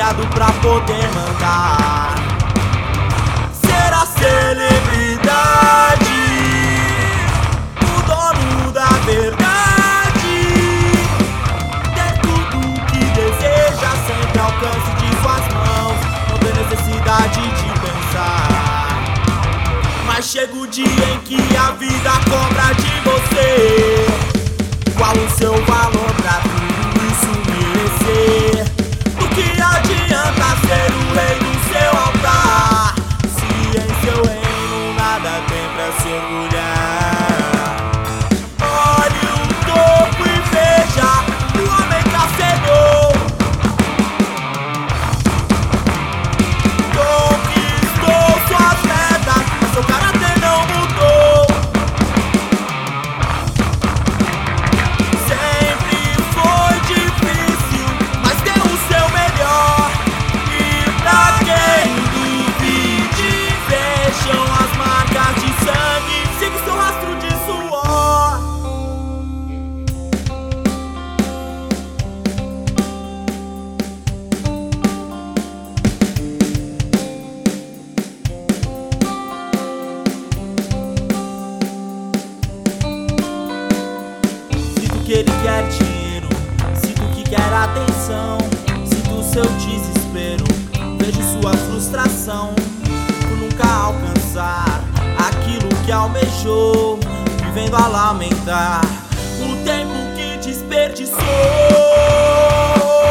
criado pra poder mandar. Ser a celebridade, o dono da verdade, ter tudo que deseja sempre ao alcance de suas mãos. Não tem necessidade de pensar. Mas chega o dia em que a vida cobra de você. Qual o seu valor pra tudo isso merecer? Do que adianta ser o rei do seu altar, se em seu reino nada tem pra se orgulhar? Olhe o topo e veja o homem cacedor. Conquistou suas metas, mas seu caráter não mudou. Sempre foi difícil, mas deu o seu melhor. E pra quem duvide, vejam as marcas de sangue, siga o seu rastro de suor. Sinto que ele quer dinheiro, sinto que quer atenção, sinto seu desespero, vejo sua frustração por nunca alcançar aquilo que almejou, vivendo a lamentar o tempo que desperdiçou.